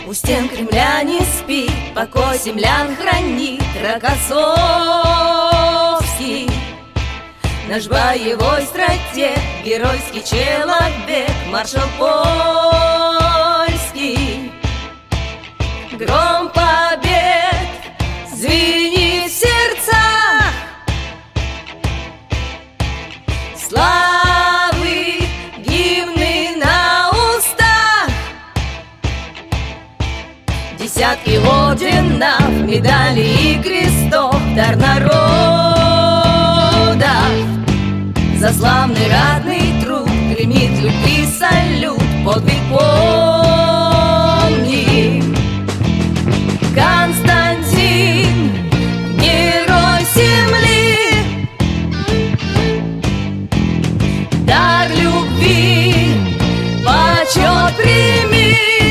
У стен Кремля не спит, покой землян хранит Рокоссовский. Наш боевой стратег, геройский человек, маршал Польский. Гром побед звенит в сердцах, славы гимны на устах. Десятки орденов, медалей и крестов, дар народов. За славный ратный труд гремит любви салют, подвиг помни. Константин, герой земли, дар любви, почет прими.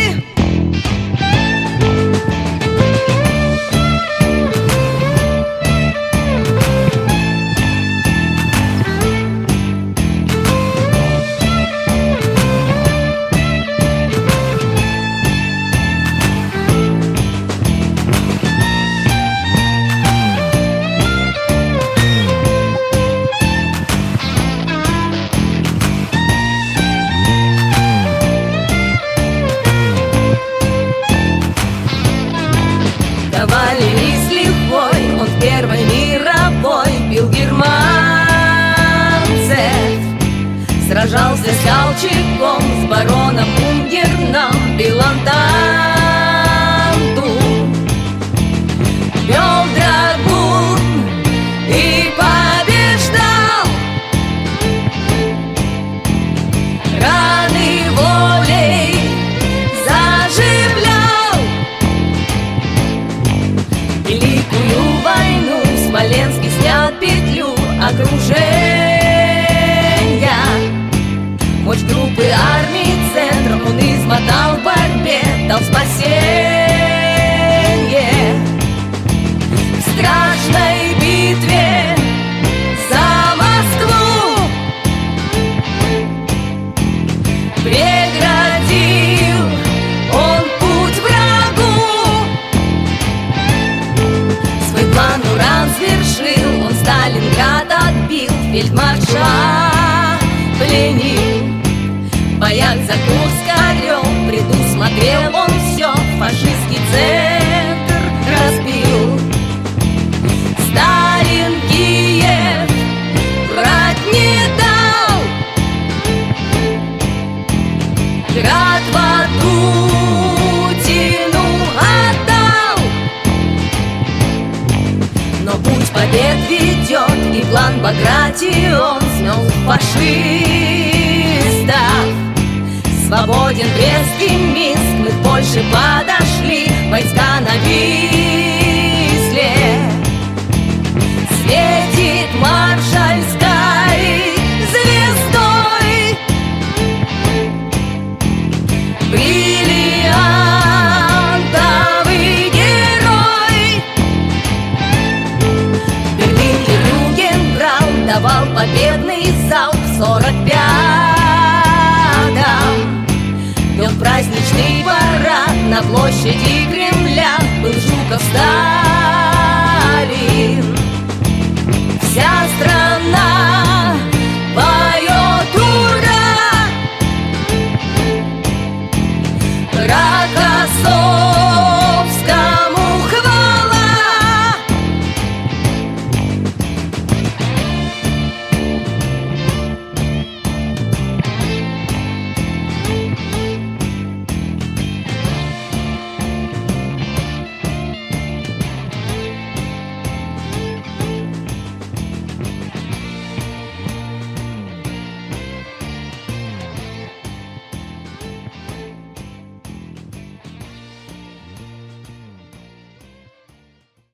Кавалерий с лихвой, он первой мировой бил германцев. Сражался с Колчаком, с бароном Унгерном, бил Антанту. Вел драгун и побеждал, раны волей заживлял. Великую войну Смоленский снял петлю окружения. Мощь группы армий центром он измотал в борьбе, дал спасенье. В страшной битве за Москву преградил он путь врагу. Свой план Урал свершил, он Сталинград отбил, фельдмаршал пленил. В боях за Курск орел предусмотрел он все, фашистский центр разбил. Сталин Киев брать не дал, град Ватутину отдал. Но путь побед ведет, и план Багратион смел фашистов. Свободен Брест и Минск, мы к Польше подошли, войска на Висле. Светит маршальской звездой бриллиантовый герой. Берлин и Рюгенбрау давал победный залп в 45-м. Вел праздничный парад на площади Кремля, был Жуков, Сталин. Вся страна